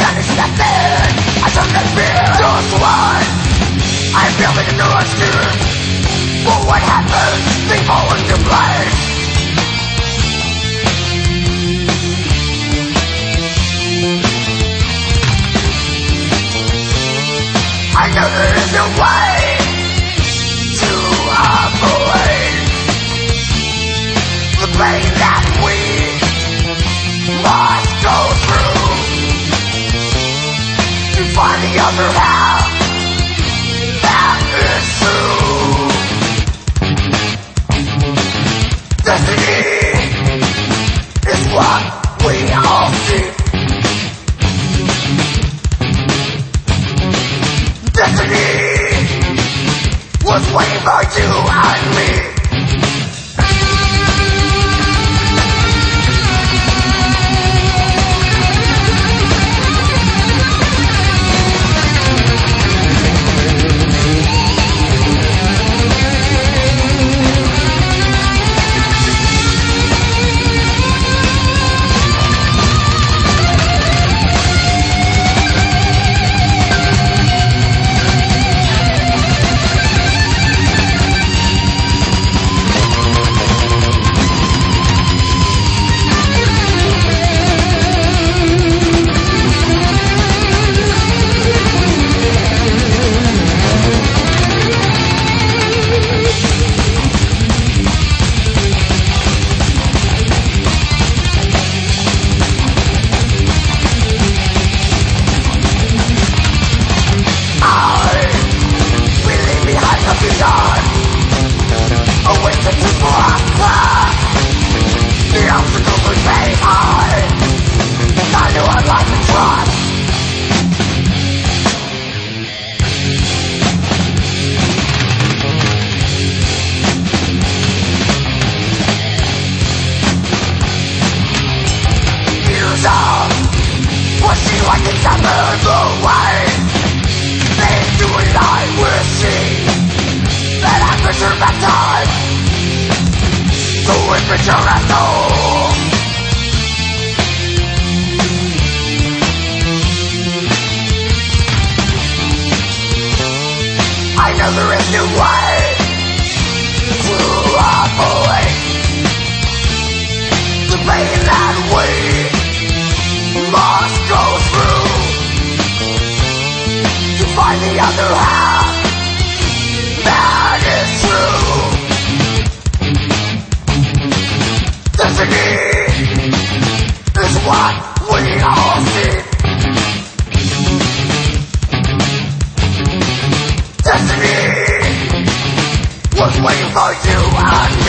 disconnected. I took the fear. Just one. I'm building a new excuse for what happened. They fall into place. I know there is no way to avoid the pain that we must go through to find the other half that is true. Destiny is what we all seek. Destiny was waiting for you and me. I know there is no way to avoid the pain that we must go through to find the other half that is true. Destiny is what we all seek. Destiny was waiting for you and me.